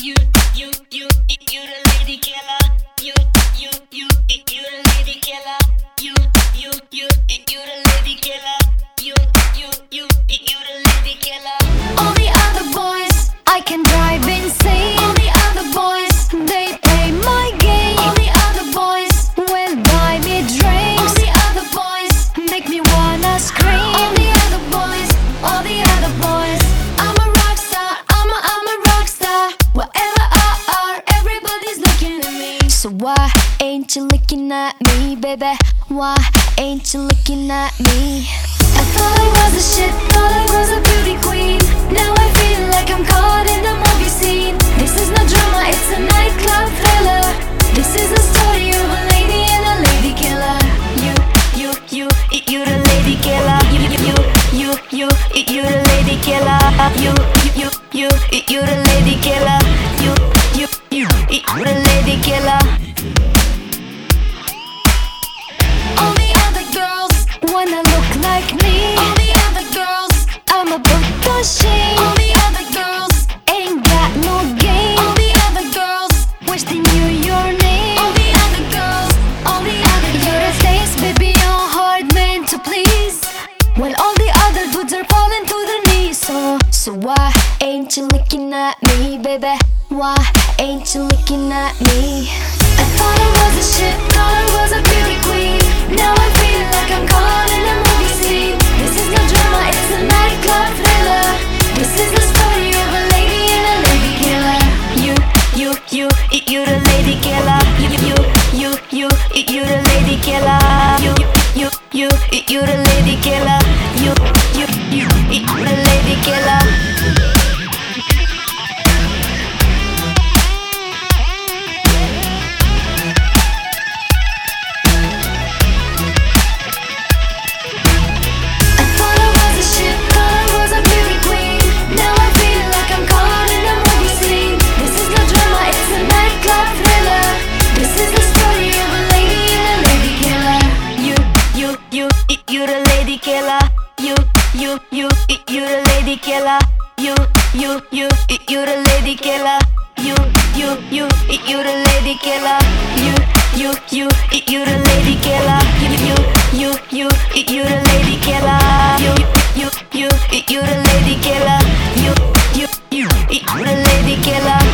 you the lady killer. You the lady killer. You the lady killer. You the lady killer. All the other boys, I can drive insane. All the other boys, they play my game. All the other boys will buy me drinks. All the other boys make me wanna scream. All the other boys, I'm a rock star. I'm a rock star. Wherever I are, everybody's looking at me. So why ain't you looking at me, baby? Why ain't you looking at me? I thought I was a shit, thought I was a beauty queen. Now I feel like I'm caught in the movie scene. This is no drama, it's a nightclub thriller. This is the story of a lady and a lady killer. You the lady killer. You the lady killer. You the lady killer. You the lady killer. All the other girls wanna look like me. All the other girls, I'm a book machine. All the other girls ain't got no game. All the other girls wish they knew your name. All the other girls, you're a face, baby, you're hard man to please. When all the other dudes are falling to their knees. So why ain't you looking at me, baby? Why ain't you looking at me? I thought I was a shit, thought I was a beauty queen. Now I feel like I'm caught in a movie scene. This is no drama, it's a nightclub thriller. This is the story of a lady and a lady killer. You the lady killer. You the lady killer. You the lady killer. You the lady killer. You the lady killer. You the lady killer. You the lady killer. You the lady killer. You the lady killer. You the lady killer. You the lady killer. You the lady killer.